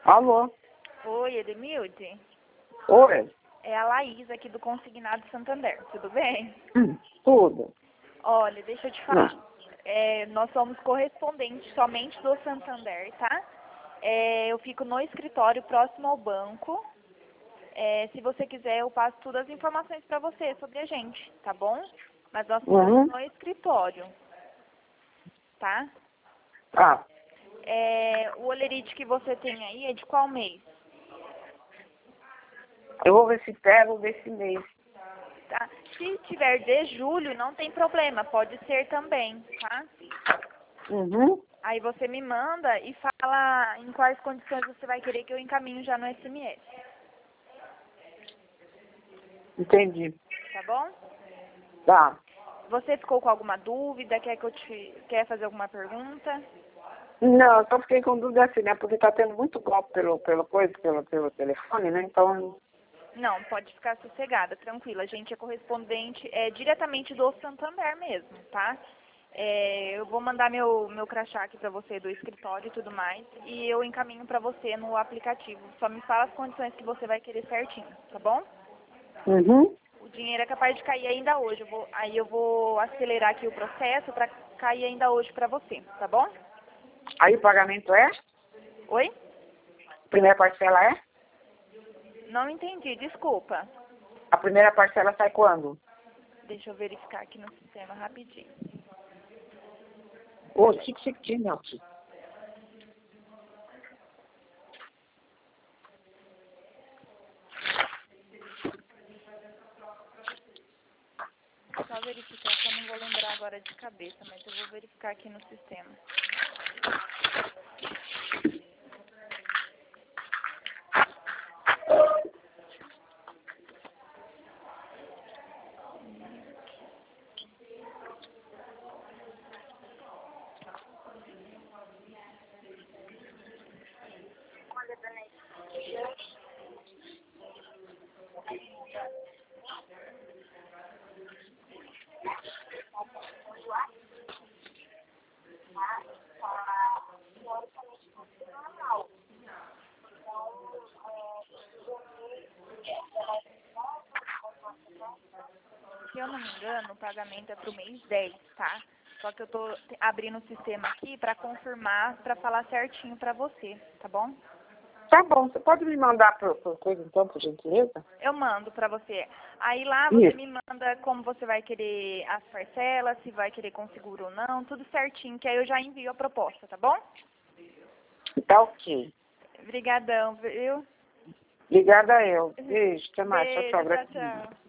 Alô? Oi, Edemilde. Oi? É a Laís aqui do Consignado Santander, tudo bem? Tudo. Olha, deixa eu te falar. Nós somos correspondentes somente do Santander, tá? Eu fico no escritório próximo ao banco. Se você quiser, eu passo todas as informações para você sobre a gente, tá bom? Mas nós ficamos no escritório, tá? Ah, O olerite que você tem aí é de qual mês? eu vou ver se pego desse mês. Tá? Se tiver de julho, não tem problema, pode ser também, tá? Aí você me manda e fala em quais condições você vai querer que eu encaminhe já no SMS, Entendi. tá bom? Tá. Você ficou com alguma dúvida? Quer fazer alguma pergunta? Não, eu só fiquei com dúvida assim, né? Porque tá tendo muito golpe pelo telefone, né? Então, Não, pode ficar sossegada, tranquila. A gente é correspondente diretamente do Santander mesmo, tá? Eu vou mandar meu crachá aqui pra você do escritório e tudo mais, e eu encaminho pra você no aplicativo. Só me fala as condições que você vai querer certinho, tá bom? O dinheiro é capaz de cair ainda hoje. Aí eu vou acelerar aqui o processo pra cair ainda hoje pra você, tá bom? Aí o pagamento é? Oi? Primeira parcela é? Não entendi, desculpa. A primeira parcela sai quando? Deixa eu verificar aqui no sistema rapidinho. Ô, chique, aqui. Só verificar que eu não vou lembrar agora de cabeça, mas eu vou verificar aqui no sistema. Se eu não me engano, o pagamento é pro mês 10, tá? Só que eu tô abrindo o sistema aqui pra confirmar, pra falar certinho pra você, tá bom? Tá bom, você pode me mandar por coisa então, por gentileza? Eu mando pra você. Aí lá você Isso. me manda como você vai querer as parcelas, se vai querer com seguro ou não, tudo certinho, que aí eu já envio a proposta, tá bom? Tá ok. Obrigadão, viu? Obrigada eu. Beijo, até mais. Tchau, Beijo, tchau. tchau, Gratidão. tchau.